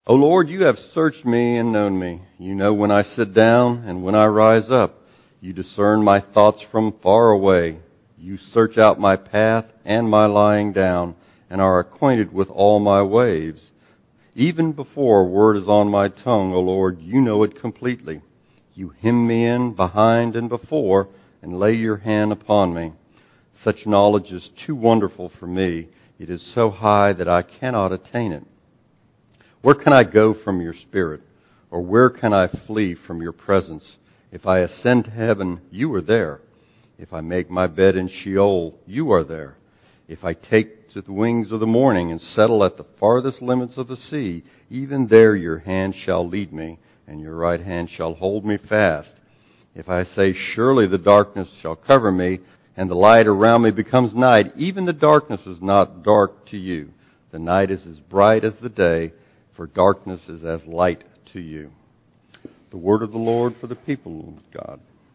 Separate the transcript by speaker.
Speaker 1: O Lord, you have searched me and known me. You know when I sit down and when I rise up. You discern my thoughts from far away. You search out my path and my lying down, and are acquainted with all my ways. Even before a word is on my tongue, O Lord, you know it completely. You hem me in behind and before, and lay your hand upon me. Such knowledge is too wonderful for me. It is so high that I cannot attain it. Where can I go from your spirit? Or where can I flee from your presence? If I ascend to heaven, you are there. If I make my bed in Sheol, you are there. If I take to the wings of the morning and settle at the farthest limits of the sea, even there your hand shall lead me, and your right hand shall hold me fast. If I say, surely the darkness shall cover me, and the light around me becomes night, even the darkness is not dark to you. The night is as bright as the day, for darkness is as light to you. The word of the Lord for the people of God.